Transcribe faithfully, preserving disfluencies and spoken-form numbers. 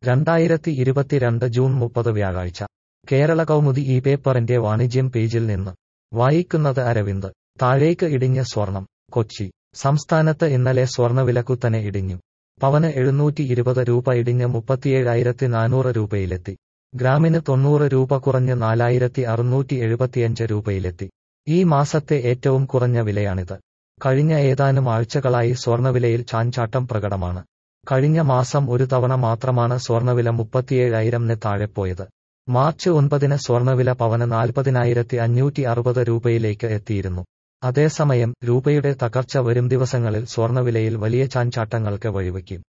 രണ്ടായിരത്തി ഇരുപത്തിരണ്ട് ജൂൺ മുപ്പത് വ്യാഴാഴ്ച കേരള കൗമുദി ഈ പേപ്പറിന്റെ വാണിജ്യം പേജിൽ നിന്ന് വായിക്കുന്നത് അരവിന്ദ്. താഴേക്ക് ഇടിഞ്ഞ സ്വർണം. കൊച്ചി. സംസ്ഥാനത്ത് ഇന്നലെ സ്വർണവില കുത്തനെ ഇടിഞ്ഞു. പവന് എഴുന്നൂറ്റി ഇരുപത് രൂപ ഇടിഞ്ഞ് മുപ്പത്തിയേഴായിരത്തി നാനൂറ് രൂപയിലെത്തി. ഗ്രാമിന് തൊണ്ണൂറ് രൂപ കുറഞ്ഞ് നാലായിരത്തി അറുന്നൂറ്റി എഴുപത്തിയഞ്ച് രൂപയിലെത്തി. ഈ മാസത്തെ ഏറ്റവും കുറഞ്ഞ വിലയാണിത്. കഴിഞ്ഞ ഏതാനും ആഴ്ചകളായി സ്വർണവിലയിൽ ചാഞ്ചാട്ടം പ്രകടമാണ്. കഴിഞ്ഞ മാസം ഒരു തവണ മാത്രമാണ് സ്വർണവില മുപ്പത്തിയേഴായിരംന് താഴെപ്പോയത്. മാർച്ച് ഒൻപതിന് സ്വർണവില പവന് നാൽപ്പതിനായിരത്തി അഞ്ഞൂറ്റി അറുപത് രൂപയിലേക്ക് എത്തിയിരുന്നു. അതേസമയം രൂപയുടെ തകർച്ച വരും ദിവസങ്ങളിൽ സ്വർണവിലയിൽ വലിയ ചാഞ്ചാട്ടങ്ങൾക്ക് വഴിവെക്കും.